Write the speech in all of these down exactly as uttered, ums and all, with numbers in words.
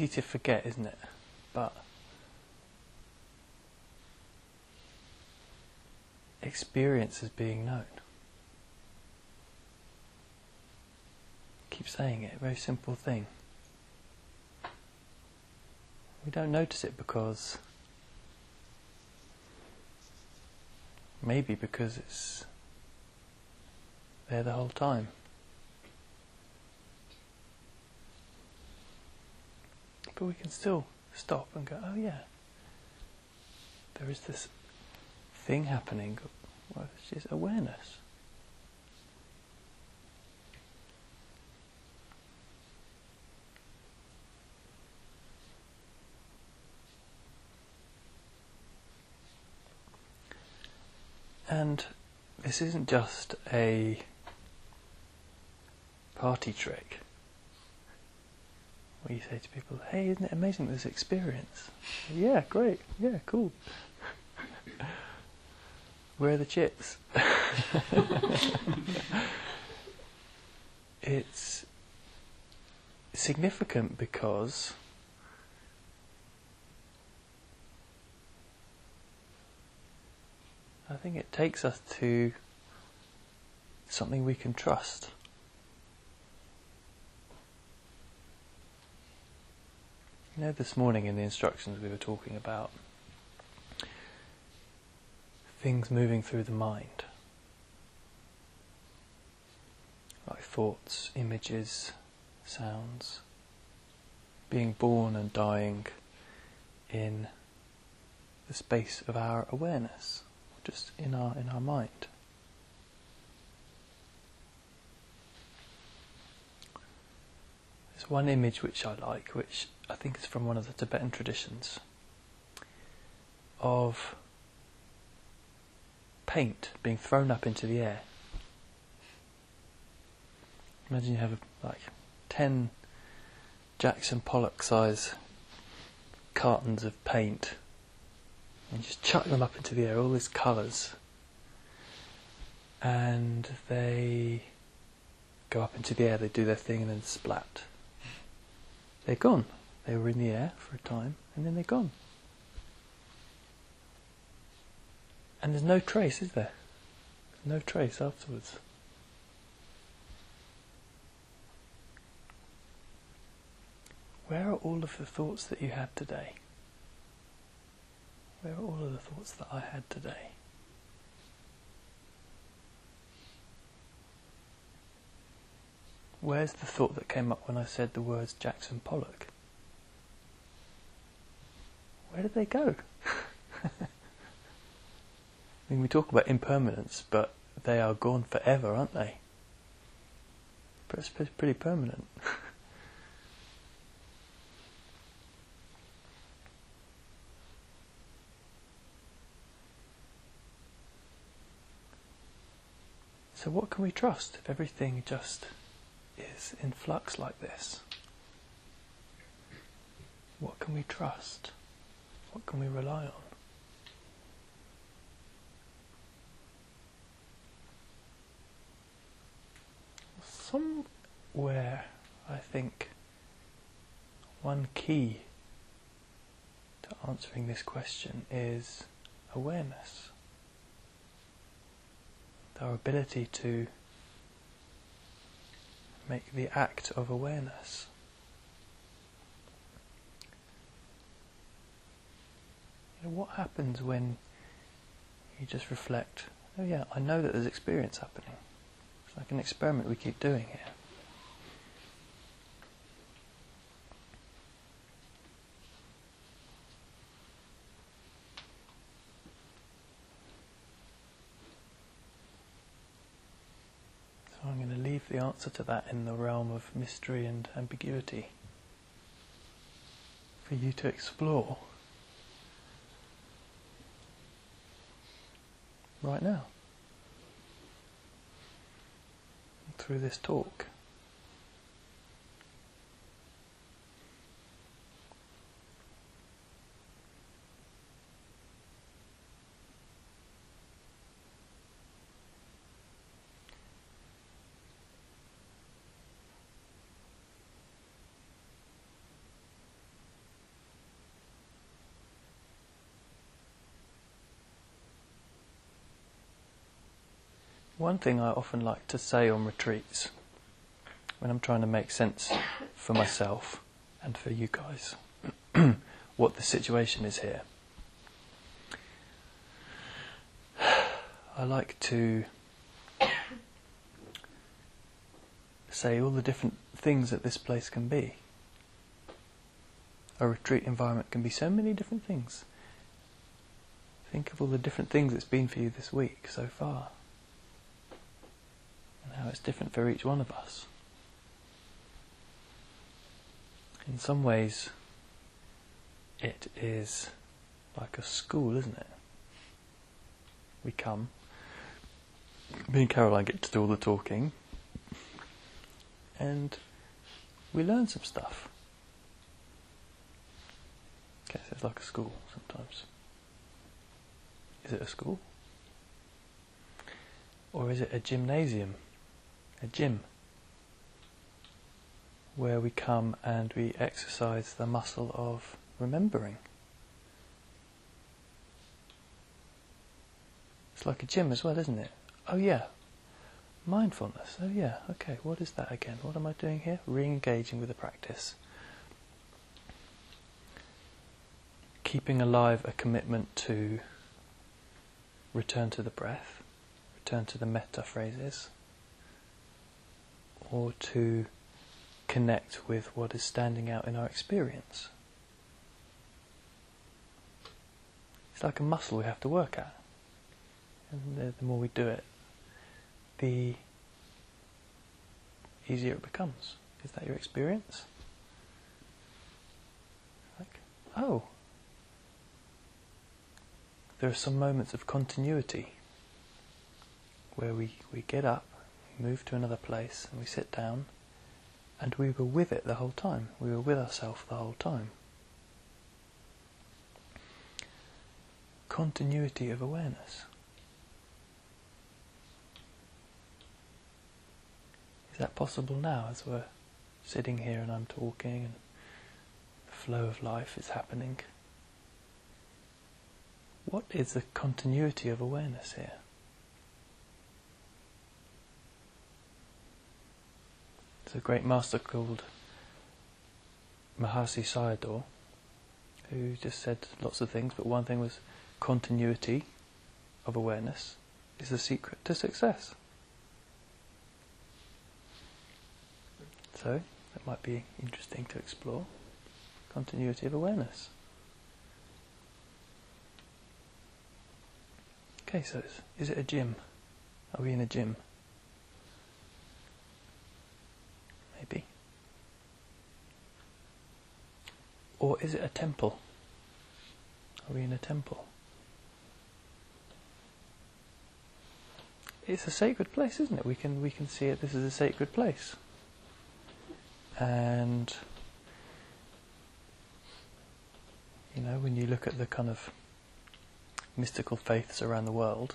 easy to forget, isn't it? But experience is being known. Keep saying it, very simple thing. We don't notice it because maybe because it's there the whole time. But we can still stop and go, oh yeah, there is this thing happening, which is awareness. And this isn't just a party trick where you say to people, hey, isn't it amazing this experience? Yeah, great, yeah, cool. Where are the chips? It's significant because I think it takes us to something we can trust. You know, this morning in the instructions we were talking about things moving through the mind, like thoughts, images, sounds, being born and dying in the space of our awareness, just in our in our mind. There's one image which I like, which I think is from one of the Tibetan traditions, of paint being thrown up into the air. Imagine you have like ten Jackson Pollock size cartons of paint and you just chuck them up into the air, all these colours, and they go up into the air, they do their thing and then splat. They're gone. They were in the air for a time and then they're gone. And there's no trace, is there? No trace afterwards. Where are all of the thoughts that you had today? Where are all of the thoughts that I had today? Where's the thought that came up when I said the words Jackson Pollock? Where did they go? I mean, we talk about impermanence, but they are gone forever, aren't they? But it's pretty permanent. So what can we trust if everything just is in flux like this? What can we trust? What can we rely on? Somewhere, I think, one key to answering this question is awareness. Our ability to make the act of awareness. You know, what happens when you just reflect, oh yeah, I know that there's experience happening. It's like an experiment we keep doing here. So I'm going to leave the answer to that in the realm of mystery and ambiguity for you to explore right now through this talk. one thing I often like to say on retreats, when I'm trying to make sense for myself and for you guys, what the situation is here, I like to say all the different things that this place can be. A retreat environment can be so many different things. Think of all the different things it's been for you this week so far, and how it's different for each one of us. In some ways, it is like a school, isn't it? We come, me and Caroline get to do all the talking, and we learn some stuff. Okay, so it's like a school sometimes. Is it a school? Or is it a gymnasium? A gym? Where we come and we exercise the muscle of remembering. It's like a gym as well, isn't it? Oh yeah, mindfulness. Oh yeah, okay, what is that again? What am I doing here? Re-engaging with the practice. Keeping alive a commitment to return to the breath, return to the metta phrases, or to connect with what is standing out in our experience. It's like a muscle we have to work at. And the, the more we do it, the easier it becomes. Is that your experience? Like, oh, there are some moments of continuity where we, we get up, we move to another place, and we sit down, and we were with it the whole time. We were with ourselves the whole time. Continuity of awareness. Is that possible now as we're sitting here and I'm talking and the flow of life is happening? What is the continuity of awareness here? There's a great master called Mahasi Sayadaw who just said lots of things, but one thing was continuity of awareness is the secret to success. So, that might be interesting to explore. Continuity of awareness. Okay, so is, is it a gym? Are we in a gym? Maybe. Or is it a temple? Are we in a temple? It's a sacred place, isn't it? We can we can see it. This is a sacred place. And you know, when you look at the kind of mystical faiths around the world,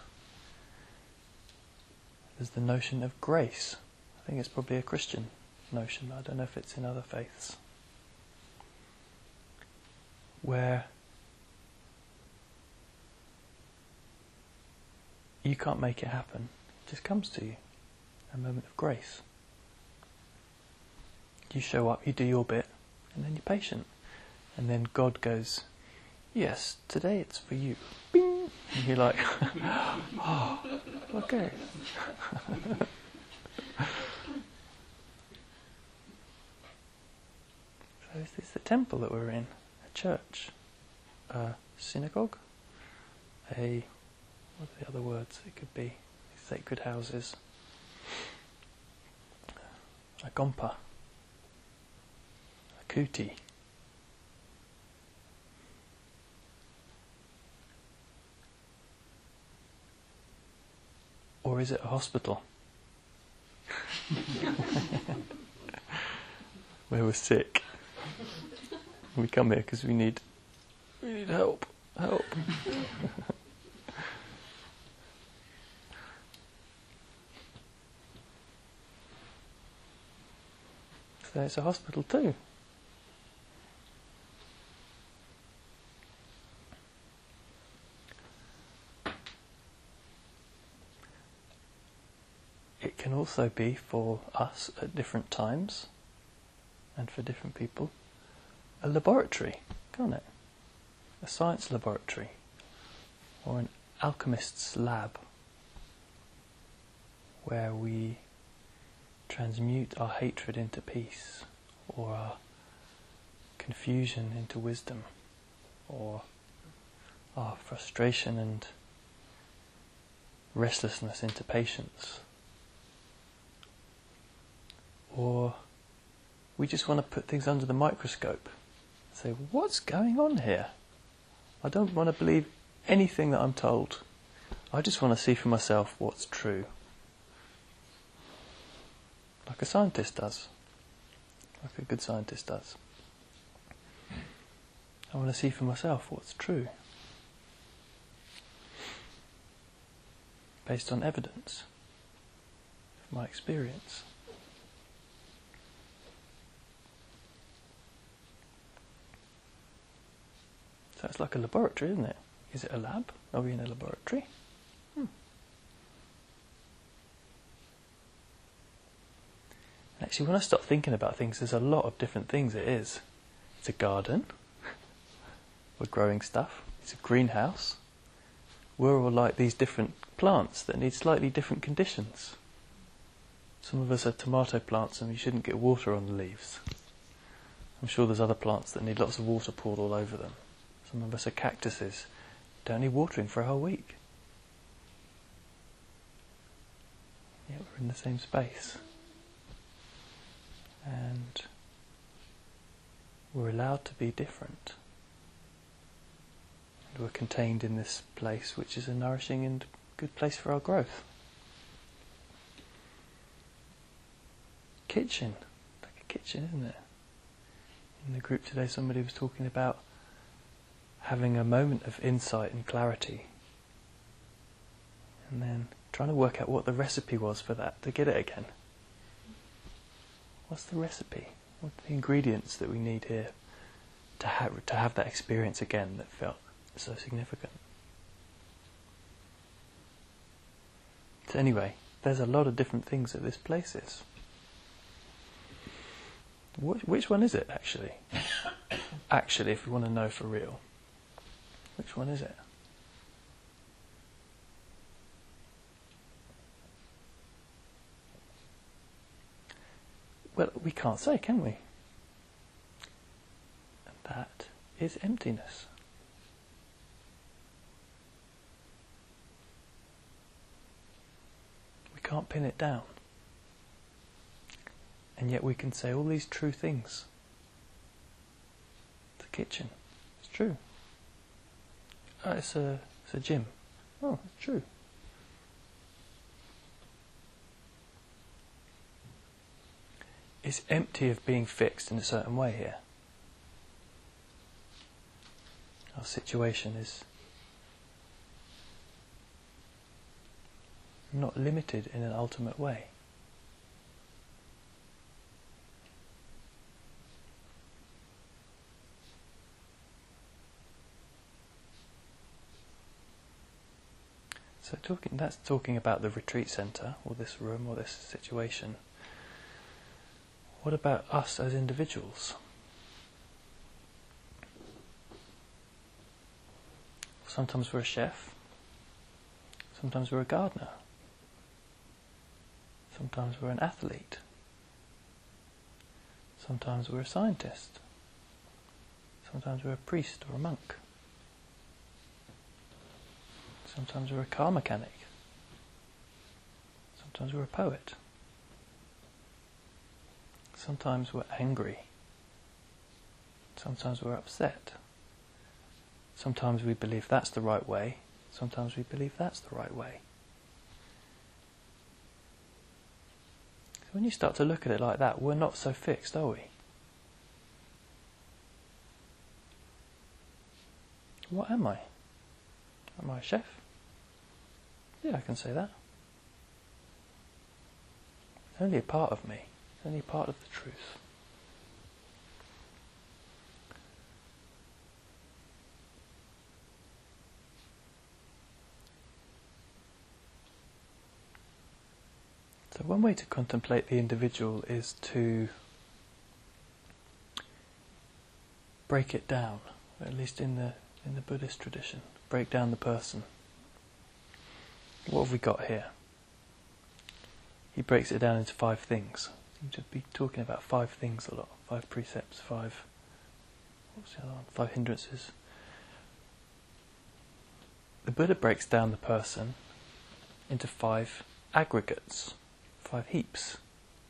there's the notion of grace. I think it's probably a Christian notion. I don't know if it's in other faiths. Where you can't make it happen. It just comes to you. A moment of grace. You show up, you do your bit, and then you're patient. And then God goes, yes, today it's for you. Bing! And you're like, oh, okay. So is this the temple that we're in? A church? A synagogue? A, what are the other words it could be? Sacred houses. A gompa. A kuti. Or is it a hospital? Where we're sick. We come here because we need, we need help. Help. So it's a hospital too. it can also be for us at different times, and for different people, a laboratory, can't it? A science laboratory, or an alchemist's lab, where we transmute our hatred into peace, or our confusion into wisdom, or our frustration and restlessness into patience. Or we just want to put things under the microscope and say, what's going on here? I don't want to believe anything that I'm told. I just want to see for myself what's true. Like a scientist does. Like a good scientist does. I want to see for myself what's true. Based on evidence. My experience. So it's like a laboratory, isn't it? Is it a lab? Are we in a laboratory? Hmm. Actually, when I start thinking about things, there's a lot of different things it is. It's a garden. We're growing stuff. It's a greenhouse. We're all like these different plants that need slightly different conditions. Some of us are tomato plants and we shouldn't get water on the leaves. I'm sure there's other plants that need lots of water poured all over them. Some of us are cactuses. Don't need watering for a whole week. Yet we're in the same space. And we're allowed to be different. And we're contained in this place which is a nourishing and good place for our growth. Kitchen. Like a kitchen, isn't it? In the group today somebody was talking about having a moment of insight and clarity. And then trying to work out what the recipe was for that, to get it again. What's the recipe? What are the ingredients that we need here to have to have that experience again that felt so significant? So anyway, there's a lot of different things that this place is. Which, which one is it, actually? Actually, if we want to know for real. Which one is it? Well, we can't say, can we? And that is emptiness. We can't pin it down. And yet we can say all these true things. The kitchen. It's true. Oh, it's a, it's a gym. Oh, it's true. It's empty of being fixed in a certain way here. Our situation is not limited in an ultimate way. So talking, that's talking about the retreat centre, or this room, or this situation. What about us as individuals? Sometimes we're a chef. Sometimes we're a gardener. Sometimes we're an athlete. Sometimes we're a scientist. Sometimes we're a priest or a monk. Sometimes we're a car mechanic. Sometimes we're a poet. Sometimes we're angry. Sometimes we're upset. Sometimes we believe that's the right way. Sometimes we believe that's the right way. So when you start to look at it like that, we're not so fixed, are we? What am I? Am I a chef? Yeah, I can say that. It's only a part of me. It's only a part of the truth. So one way to contemplate the individual is to break it down, at least in the in the Buddhist tradition. Break down the person. What have we got here? He breaks it down into five things. Seem to be talking about five things a lot. Five precepts, five what's the other one? Five hindrances. The Buddha breaks down the person into five aggregates, five heaps,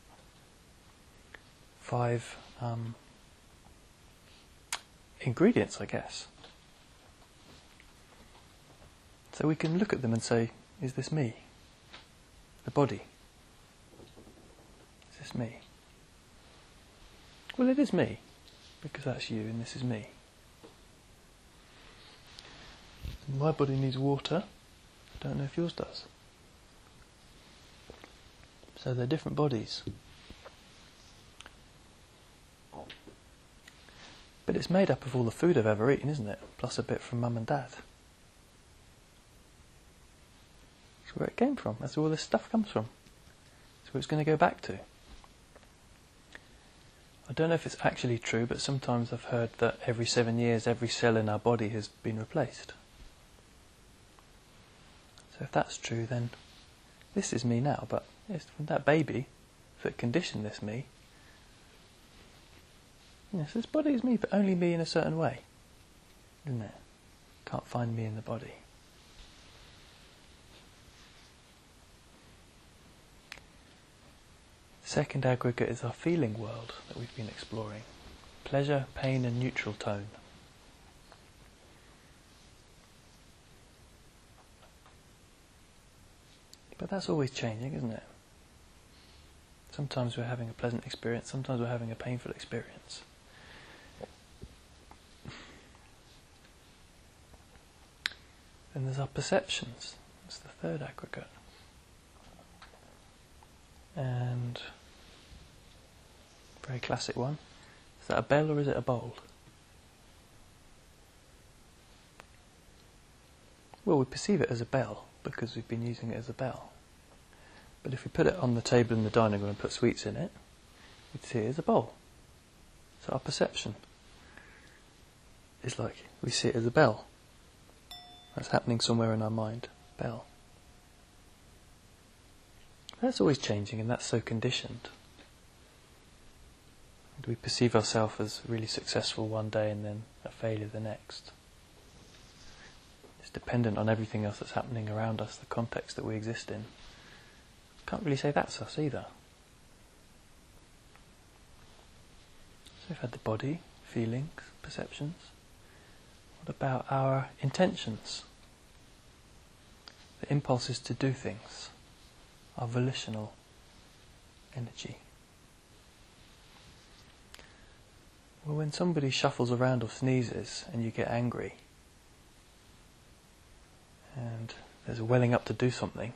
five um, ingredients, I guess. So we can look at them and say, is this me? The body. Is this me? Well, it is me, because that's you and this is me. My body needs water. I don't know if yours does. So they're different bodies. But it's made up of all the food I've ever eaten, isn't it? Plus a bit from Mum and Dad. That's where it came from. That's where all this stuff comes from. That's where it's going to go back to. I don't know if it's actually true, but sometimes I've heard that every seven years every cell in our body has been replaced. So if that's true, then this is me now, but it's from that baby that conditioned this me. Yes, this body is me, but only me in a certain way, isn't it? Can't find me in the body. Second aggregate is our feeling world that we've been exploring. Pleasure, pain and neutral tone. But that's always changing, isn't it? Sometimes we're having a pleasant experience, sometimes we're having a painful experience. And there's our perceptions. That's the third aggregate. And very classic one. Is that a bell or is it a bowl? Well, we perceive it as a bell because we've been using it as a bell. But if we put it on the table in the dining room and put sweets in it, we'd see it as a bowl. So our perception is like we see it as a bell. That's happening somewhere in our mind. Bell. That's always changing, and that's so conditioned. And we perceive ourselves as really successful one day and then a failure the next. It's dependent on everything else that's happening around us, the context that we exist in. Can't really say that's us either. So we've had the body, feelings, perceptions. What about our intentions? The impulses to do things. Our volitional energy. Well, when somebody shuffles around or sneezes and you get angry and there's a welling up to do something,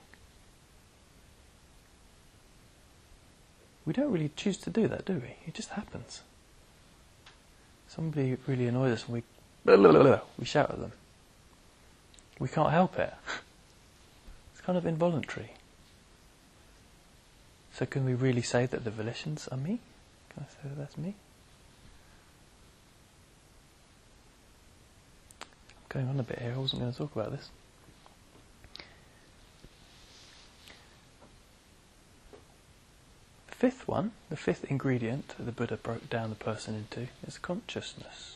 we don't really choose to do that, do we? It just happens. Somebody really annoys us and we blah, blah, blah, blah, we shout at them. We can't help it. It's kind of involuntary. So can we really say that the volitions are me? Can I say that that's me? I'm going on a bit here, I wasn't going to talk about this. The fifth one, the fifth ingredient that the Buddha broke down the person into is consciousness.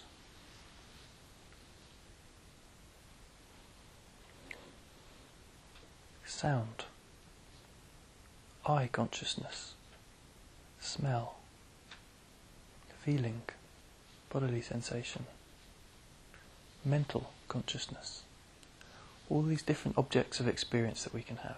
Sound. Eye consciousness, smell, feeling, bodily sensation, mental consciousness, all these different objects of experience that we can have.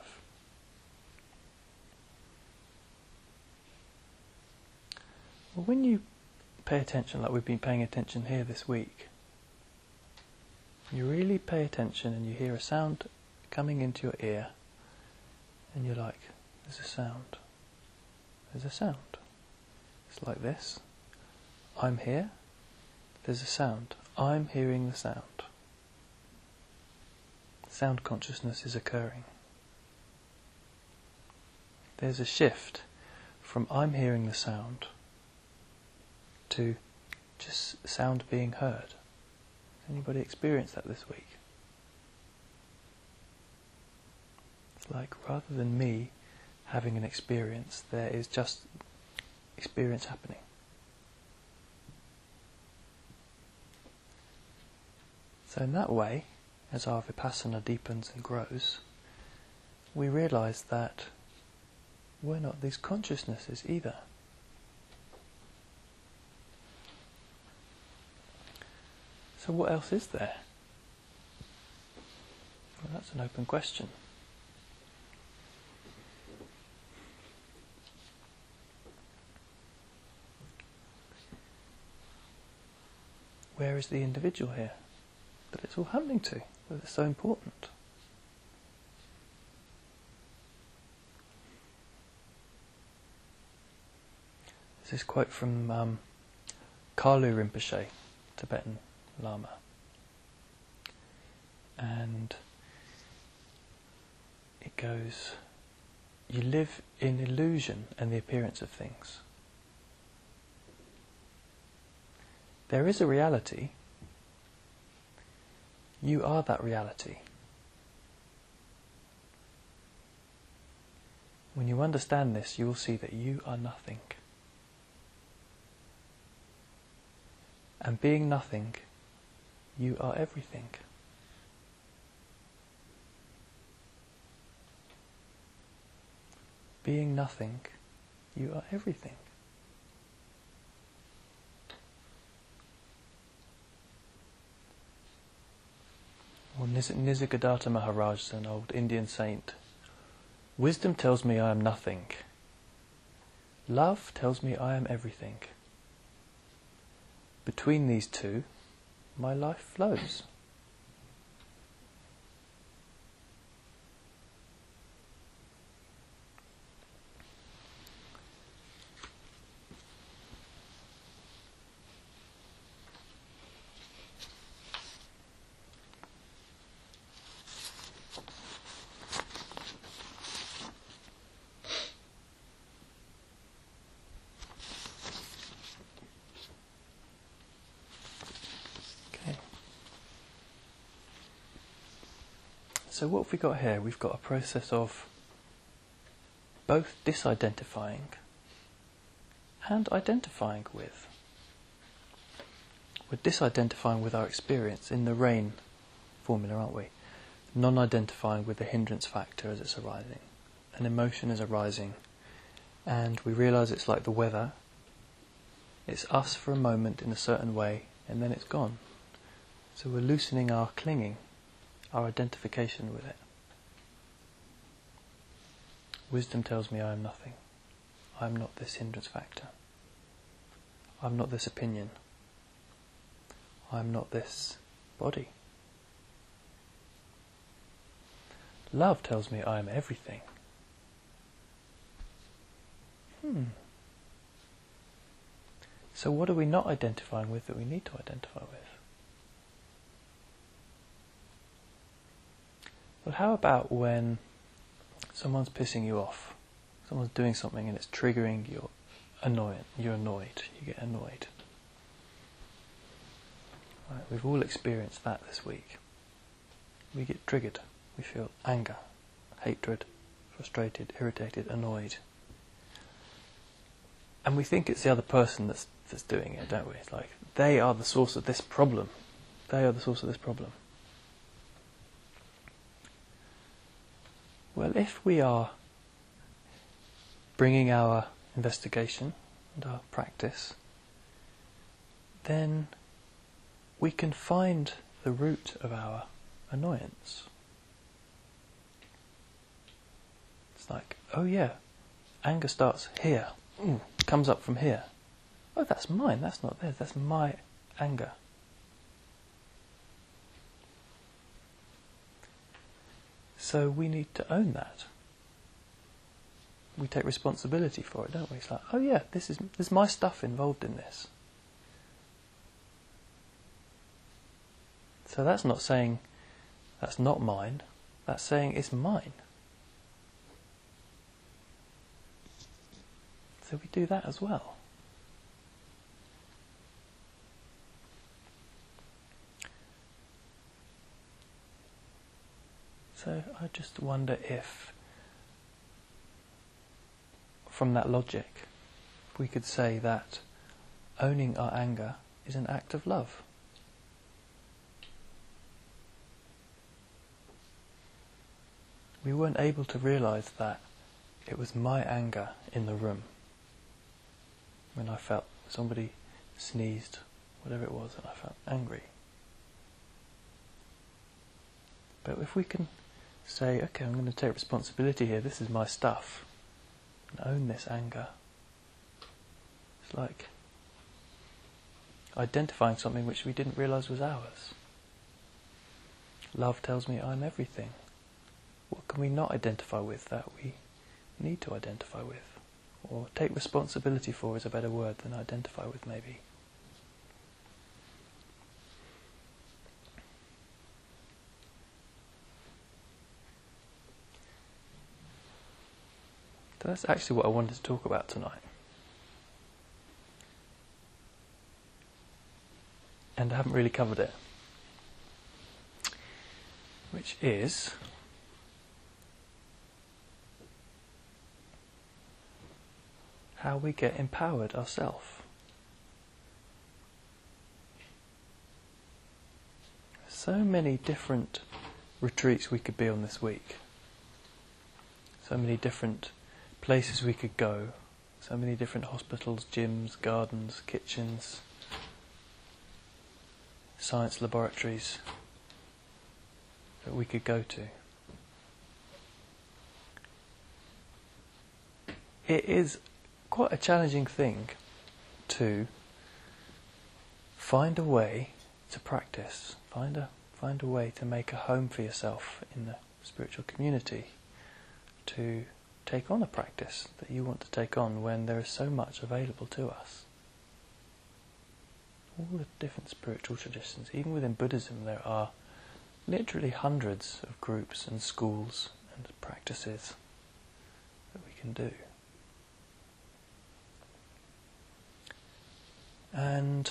Well, when you pay attention, like we've been paying attention here this week, you really pay attention and you hear a sound coming into your ear and you're like, there's a sound. There's a sound. It's like this. I'm here. There's a sound. I'm hearing the sound. Sound consciousness is occurring. there's a shift from I'm hearing the sound to just sound being heard. Anybody experienced that this week? It's like rather than me having an experience, there is just experience happening. So in that way, as our vipassana deepens and grows, we realise that we're not these consciousnesses either. So what else is there? Well, that's an open question. Where is the individual here that it's all happening to, that it's so important? There's this quote from um, Kalu Rinpoche, Tibetan Lama. And it goes, you live in illusion and the appearance of things. There is a reality. You are that reality. When you understand this, you will see that you are nothing. And being nothing, you are everything. Being nothing, you are everything. Well, Nis- Nisargadatta Maharaj, an old Indian saint. Wisdom tells me I am nothing. Love tells me I am everything. Between these two, my life flows. So what have we got here? We've got a process of both disidentifying and identifying with. We're disidentifying with our experience in the RAIN formula, aren't we? Non-identifying with the hindrance factor as it's arising. An emotion is arising and we realise it's like the weather. It's us for a moment in a certain way and then it's gone. So we're loosening our clinging, our identification with it. Wisdom tells me I am nothing. I am not this hindrance factor. I am not this opinion. I am not this body. Love tells me I am everything. Hmm. So what are we not identifying with that we need to identify with? Well, how about when someone's pissing you off? Someone's doing something and it's triggering your annoyance. You're annoyed. You get annoyed. Right, we've all experienced that this week. We get triggered. We feel anger, hatred, frustrated, irritated, annoyed. And we think it's the other person that's that's doing it, don't we? It's like, they are the source of this problem. They are the source of this problem. Well, if we are bringing our investigation and our practice, then we can find the root of our annoyance. It's like, oh yeah, anger starts here, Ooh, comes up from here. Oh, that's mine, that's not theirs, that's my anger. So we need to own that. We take responsibility for it, don't we? It's like, oh yeah, this is there's my stuff involved in this. So that's not saying that's not mine, that's saying it's mine. So we do that as well. So I just wonder if, from that logic, we could say that owning our anger is an act of love. We weren't able to realise that it was my anger in the room when I felt somebody sneezed, whatever it was, and I felt angry. But if we can say, okay, I'm going to take responsibility here, this is my stuff, and own this anger. It's like identifying something which we didn't realise was ours. Love tells me I'm everything. What can we not identify with that we need to identify with? Or take responsibility for is a better word than identify with, maybe. So that's actually what I wanted to talk about tonight. And I haven't really covered it. Which is how we get empowered ourselves. So many different retreats we could be on this week. So many different places we could go. So many different hospitals, gyms, gardens, kitchens, science laboratories that we could go to. It is quite a challenging thing to find a way to practice, find a find a way to make a home for yourself in the spiritual community, to take on a practice that you want to take on when there is so much available to us. All the different spiritual traditions, even within Buddhism there are literally hundreds of groups and schools and practices that we can do. And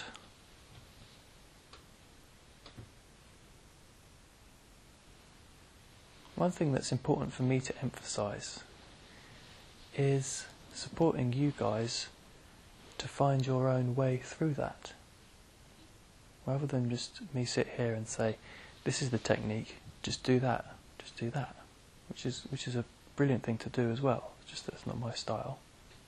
one thing that's important for me to emphasize is supporting you guys to find your own way through that. Rather than just me sit here and say, this is the technique, just do that, just do that. Which is which is a brilliant thing to do as well, it's just that it's not my style.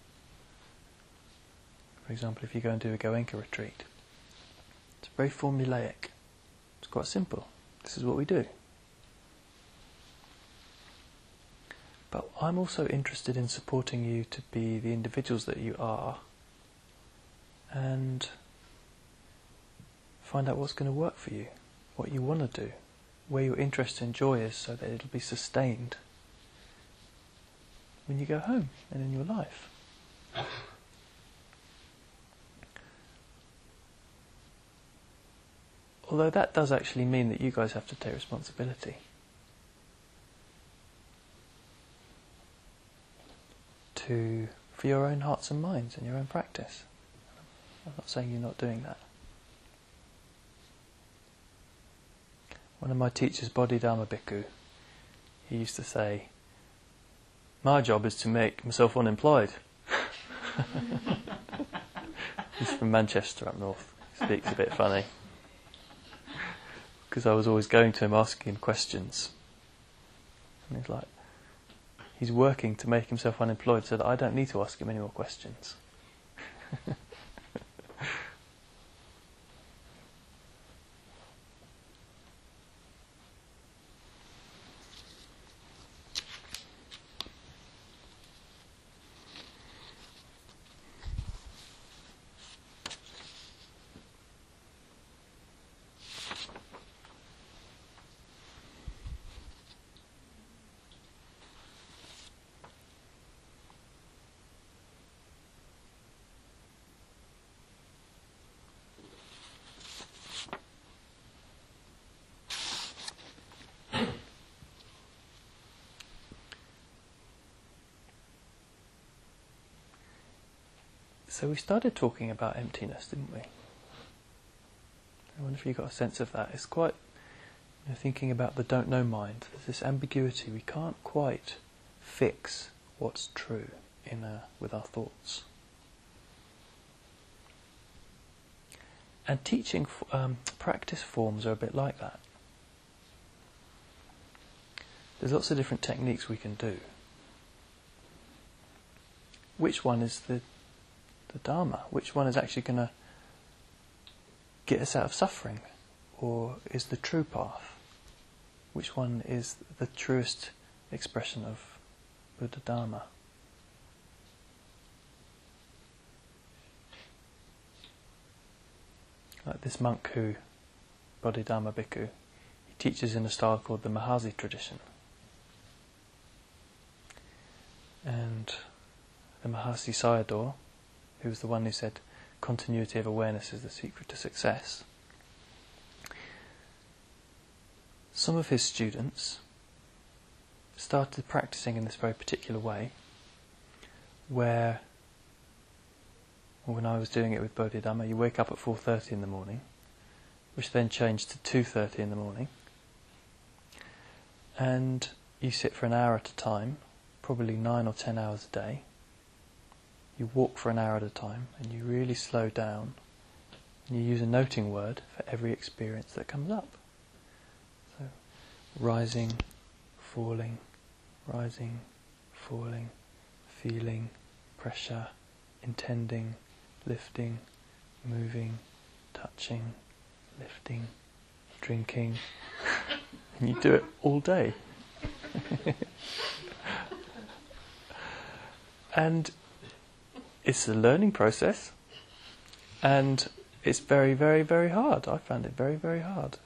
For example, if you go and do a Goenka retreat, it's very formulaic. It's quite simple. This is what we do. But I'm also interested in supporting you to be the individuals that you are and find out what's going to work for you, what you want to do, where your interest and joy is, so that it'll be sustained when you go home and in your life. Although that does actually mean that you guys have to take responsibility. To, for your own hearts and minds and your own practice. I'm not saying you're not doing that. One of my teachers, Bodhidharma Bhikkhu, he used to say, my job is to make myself unemployed. He's from Manchester up north. He speaks a bit funny. Because I was always going to him asking him questions. And he's like, he's working to make himself unemployed so that I don't need to ask him any more questions. So we started talking about emptiness, didn't we? I wonder if you got a sense of that. It's quite, you know, thinking about the don't know mind. There's this ambiguity. We can't quite fix what's true in uh, with our thoughts. And teaching um, practice forms are a bit like that. There's lots of different techniques we can do. Which one is the the Dharma? Which one is actually going to get us out of suffering? Or is the true path? Which one is the truest expression of Buddha Dharma? Like this monk who, Bodhidharma Bhikkhu, he teaches in a style called the Mahasi tradition. And the Mahasi Sayadaw, who was the one who said continuity of awareness is the secret to success, some of his students started practicing in this very particular way, where, well, when I was doing it with Bodhidharma, you wake up at four thirty in the morning, which then changed to two thirty in the morning, and you sit for an hour at a time, probably nine or ten hours a day. You walk for an hour at a time, and you really slow down, and you use a noting word for every experience that comes up. So, rising, falling, rising, falling, feeling, pressure, intending, lifting, moving, touching, lifting, drinking. And you do it all day. And it's a learning process, and it's very, very, very hard. I found it very, very hard.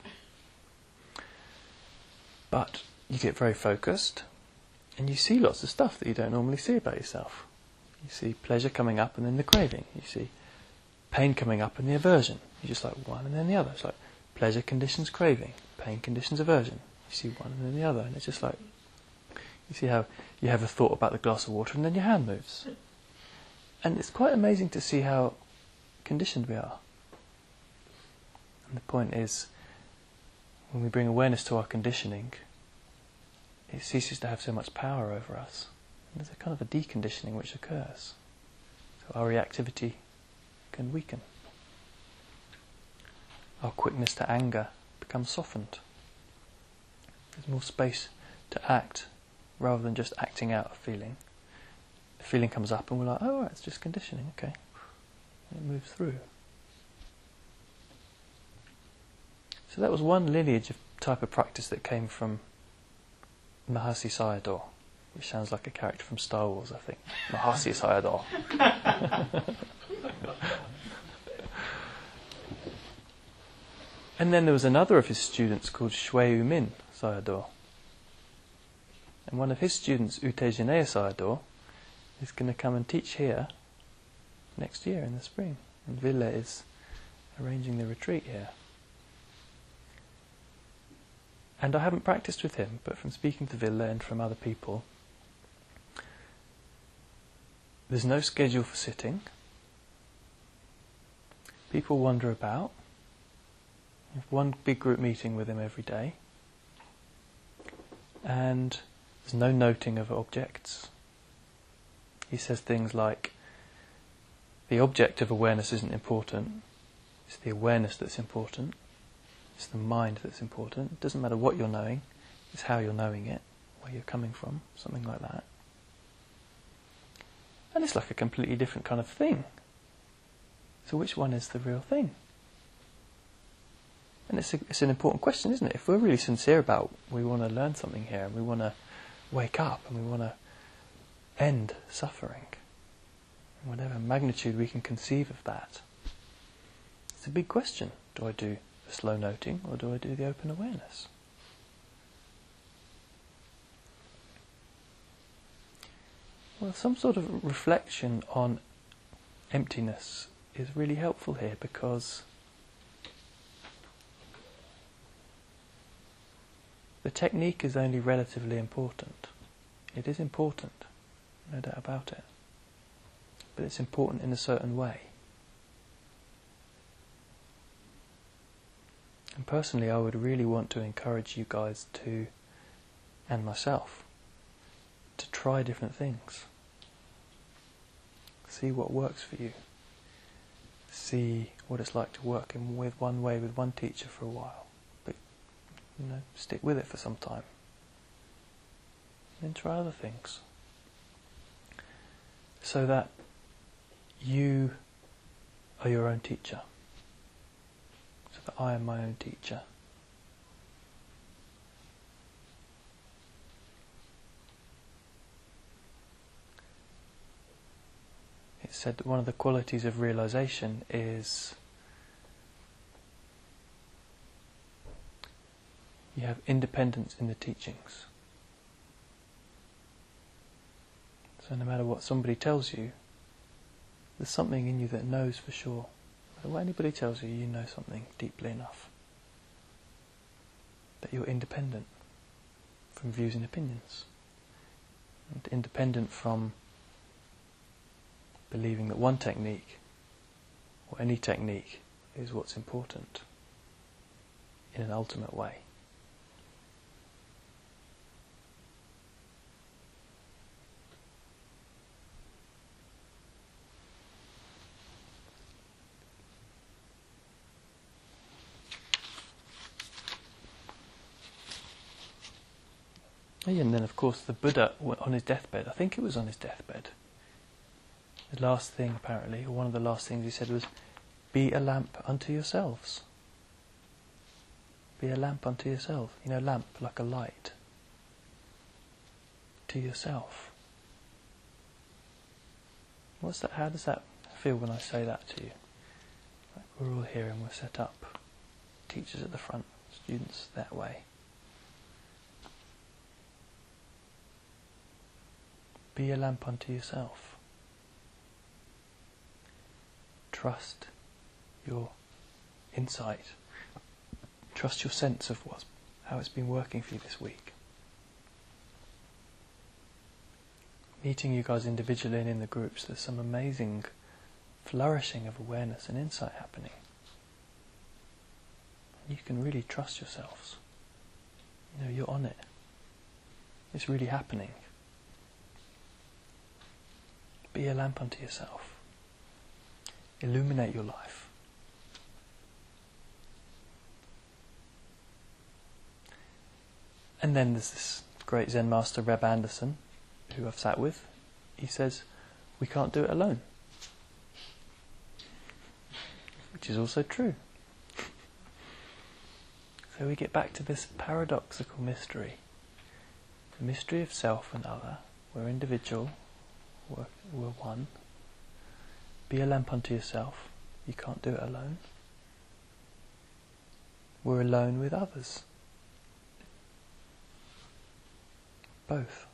But you get very focused, and you see lots of stuff that you don't normally see about yourself. You see pleasure coming up and then the craving. You see pain coming up and the aversion. You just like one and then the other. It's like pleasure conditions craving, pain conditions aversion. You see one and then the other, and it's just like, you see how you have a thought about the glass of water and then your hand moves. And it's quite amazing to see how conditioned we are. And the point is, when we bring awareness to our conditioning, it ceases to have so much power over us. And there's a kind of a deconditioning which occurs. So our reactivity can weaken. Our quickness to anger becomes softened. There's more space to act rather than just acting out a feeling. The feeling comes up and we're like, oh, right, it's just conditioning, okay. And it moves through. So that was one lineage of type of practice that came from Mahasi Sayadaw, which sounds like a character from Star Wars, I think. Mahasi Sayadaw. And then there was another of his students called Shwe U Min Sayadaw. And one of his students, Uttejanaya Sayadaw, is going to come and teach here next year in the spring. And Ville is arranging the retreat here. And I haven't practiced with him, but from speaking to Ville and from other people, there's no schedule for sitting. People wander about. You have one big group meeting with him every day. And there's no noting of objects. He says things like, the object of awareness isn't important, it's the awareness that's important, it's the mind that's important. It doesn't matter what you're knowing, it's how you're knowing it, where you're coming from, something like that. And it's like a completely different kind of thing. So which one is the real thing? And it's, a, it's an important question, isn't it? If we're really sincere about, we want to learn something here, and we want to wake up, and we want to end suffering, in whatever magnitude we can conceive of that. It's a big question. Do I do the slow noting, or do I do the open awareness? Well, some sort of reflection on emptiness is really helpful here, because the technique is only relatively important. It is important, no doubt about it. but it's important in a certain way. And personally, I would really want to encourage you guys to, and myself, to try different things. See what works for you. See what it's like to work in with one way with one teacher for a while. But, you know, stick with it for some time. Then try other things. So that you are your own teacher. So that I am my own teacher. It said that one of the qualities of realization is you have independence in the teachings. So no matter what somebody tells you, there's something in you that knows for sure. No matter what anybody tells you, you know something deeply enough. That you're independent from views and opinions. And independent from believing that one technique, or any technique, is what's important in an ultimate way. And then, of course, the Buddha, on his deathbed, I think it was on his deathbed, the last thing, apparently, or one of the last things he said was, be a lamp unto yourselves. Be a lamp unto yourself. You know, lamp, like a light. To yourself. What's that? How does that feel when I say that to you? Like we're all here and we're set up. Teachers at the front, students that way. Be a lamp unto yourself. Trust your insight. Trust your sense of what's, how it's been working for you this week. Meeting you guys individually and in the groups, there's some amazing flourishing of awareness and insight happening. You can really trust yourselves. You know, you're on it. It's really happening. Be a lamp unto yourself. Illuminate your life. And then there's this great Zen master, Reb Anderson, who I've sat with. He says, we can't do it alone. Which is also true. So we get back to this paradoxical mystery. The mystery of self and other. We're individual. We're, we're one. Be a lamp unto yourself. You can't do it alone. We're alone with others. Both.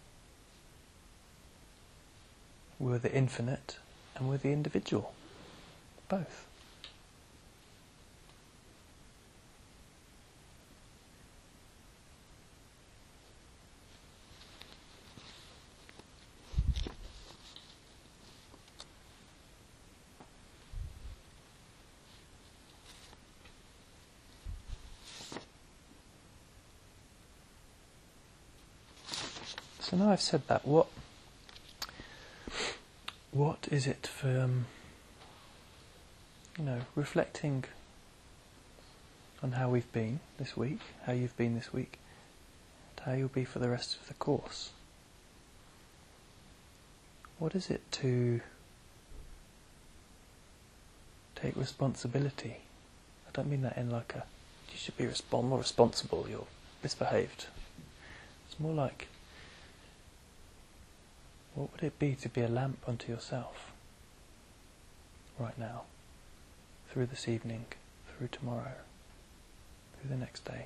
We're the infinite and we're the individual. Both. So now I've said that, what what is it for, um, you know, reflecting on how we've been this week, how you've been this week, and how you'll be for the rest of the course. What is it to take responsibility? I don't mean that in like a, you should be respon- more responsible, you're misbehaved. It's more like, what would it be to be a lamp unto yourself right now, through this evening, through tomorrow, through the next day?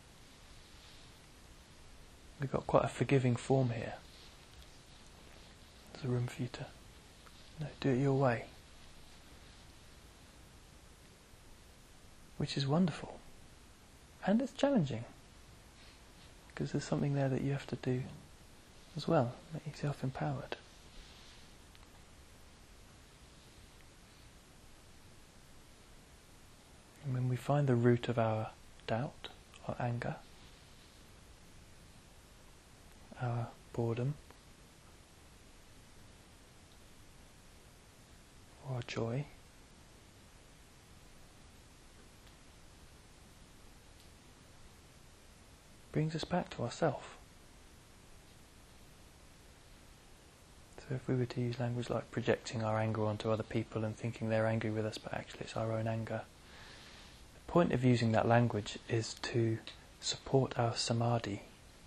We've got quite a forgiving form here. There's a room for you to, you know, do it your way, which is wonderful. And it's challenging, because there's something there that you have to do as well, make yourself empowered. And when we find the root of our doubt, our anger, our boredom, or our joy, brings us back to ourself. So if we were to use language like projecting our anger onto other people and thinking they're angry with us, but actually it's our own anger, the point of using that language is to support our samadhi,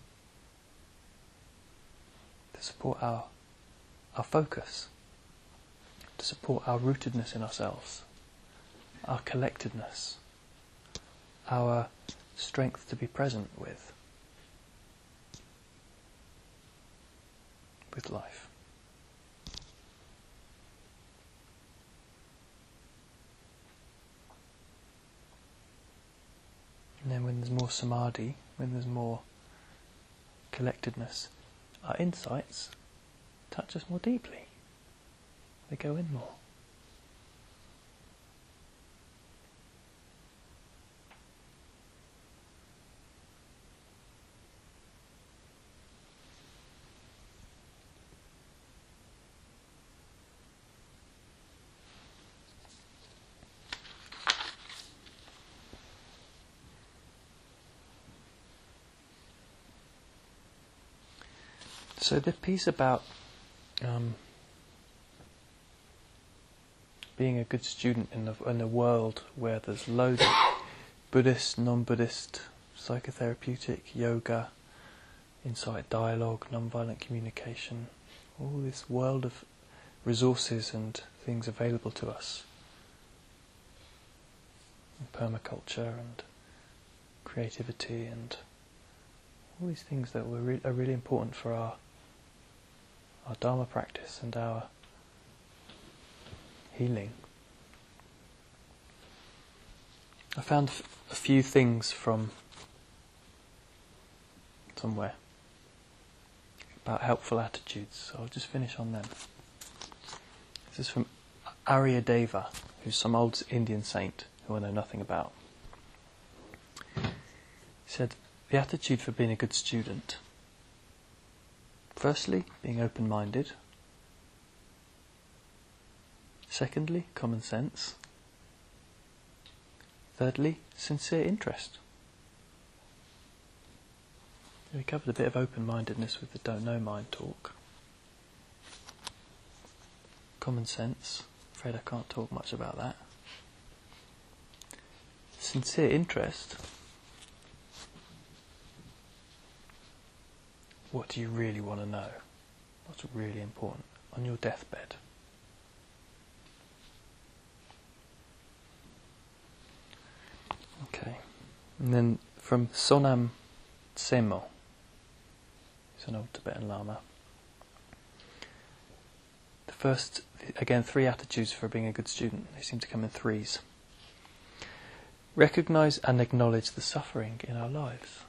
to support our, our focus, to support our rootedness in ourselves, our collectedness, our strength to be present with, with life. And then when there's more samadhi, when there's more collectedness, our insights touch us more deeply. They go in more. So the piece about um, being a good student in the in a world where there's loads of Buddhist, non-Buddhist, psychotherapeutic, yoga, insight dialogue, non-violent communication, all this world of resources and things available to us, and permaculture and creativity and all these things that were re- are really important for our our Dharma practice and our healing. I found f- a few things from somewhere about helpful attitudes, so I'll just finish on them. This is from Aryadeva, who's some old Indian saint who I know nothing about. He said, the attitude for being a good student: firstly, being open-minded. Secondly, common sense. Thirdly, sincere interest. We covered a bit of open-mindedness with the don't know mind talk. Common sense. Afraid I can't talk much about that. Sincere interest. What do you really want to know? What's really important on your deathbed? Okay. And then from Sonam Tsemo, he's an old Tibetan Lama. The first, again, three attitudes for being a good student. They seem to come in threes. Recognize and acknowledge the suffering in our lives.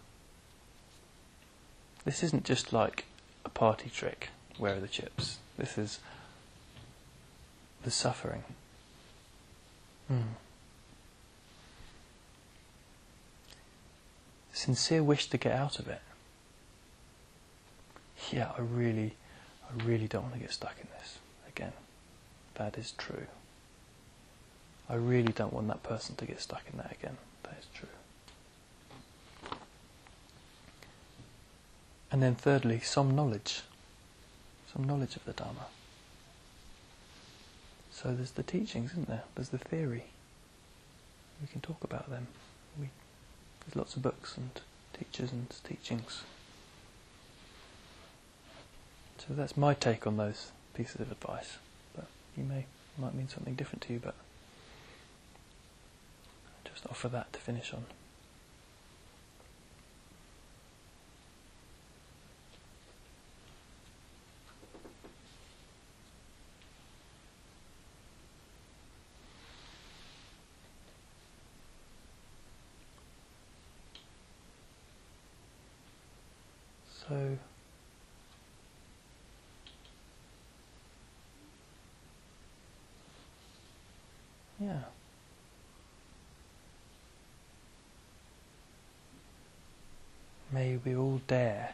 This isn't just like a party trick, where are the chips? This is the suffering. Mm. Sincere wish to get out of it. Yeah, I really, I really don't want to get stuck in this again. That is true. I really don't want that person to get stuck in that again. That is true. And then thirdly, some knowledge. Some knowledge of the Dharma. So there's the teachings, isn't there? There's the theory. We can talk about them. We, there's lots of books and teachers and teachings. So that's my take on those pieces of advice. But you may, it might mean something different to you, but I'll just offer that to finish on. So, yeah. dare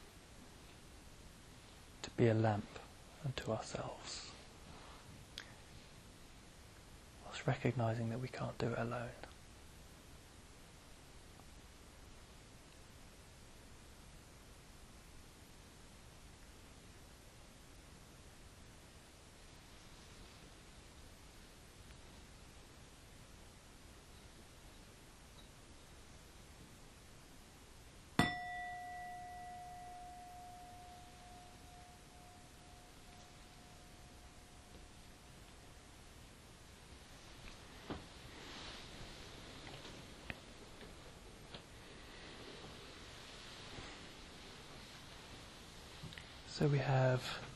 to be a lamp unto ourselves, whilst recognising that we can't do it alone. So we have